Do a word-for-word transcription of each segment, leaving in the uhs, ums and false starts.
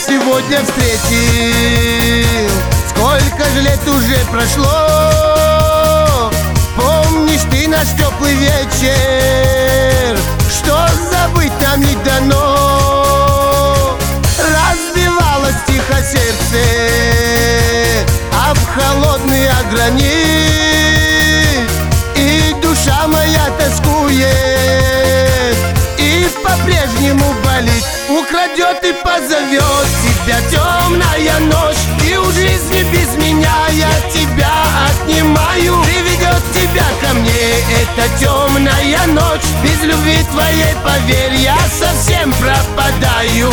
сегодня встретил. Сколько же лет уже прошло, помнишь ты наш теплый вечер, что забыть нам не дано. Разбивалось тихо сердце об холодный гранит, и душа моя тоскует, и по-прежнему болит. Украдет и позовет тебя темная ночь, и у жизни без меня я тебя отнимаю. Приведет тебя ко мне эта темная ночь, без любви твоей, поверь, я совсем пропадаю.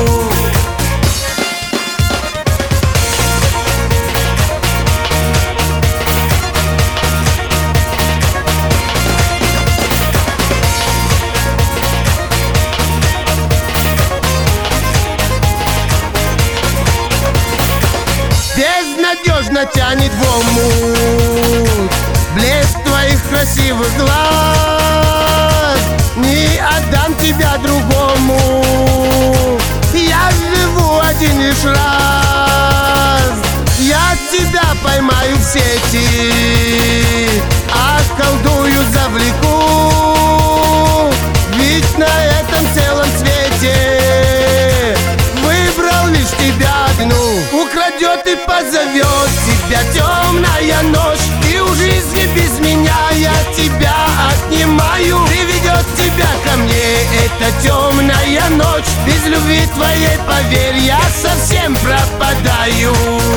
Безнадежно тянет в омут блеск твоих красивых глаз. Не отдам тебя другому, я живу один лишь раз. Я тебя поймаю в сети, околдую, завлеку, ведь на этом целом свете выбрал лишь тебя одну. Украдет и позовет тебя темная ночь, и у жизни без меня я тебя отнимаю. Приведет тебя ко мне эта темная ночь, без любви твоей, поверь, я совсем пропадаю.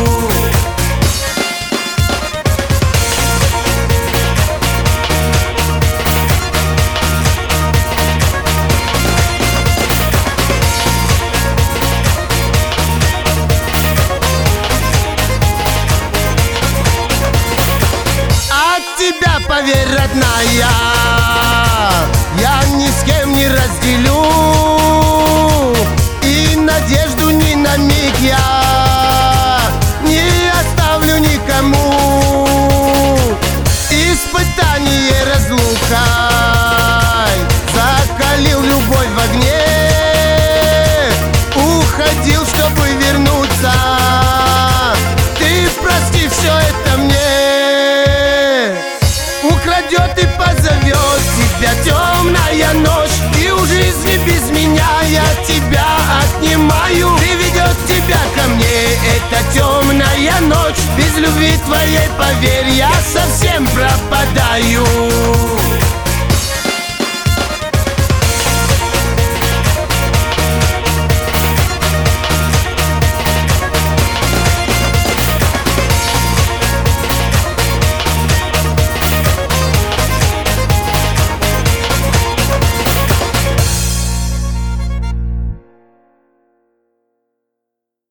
Тебя, поверь, родная, я ни с кем не разделю, и надежду ни на миг я не оставлю никому. Испытание разлукой закалил любовь в огне, уходил, чтобы вернуться. Ты прости все это мне. Украдет и позовет тебя темная ночь, и у жизни без меня я тебя отнимаю. Приведет тебя ко мне эта темная ночь, без любви твоей, поверь, я совсем пропадаю.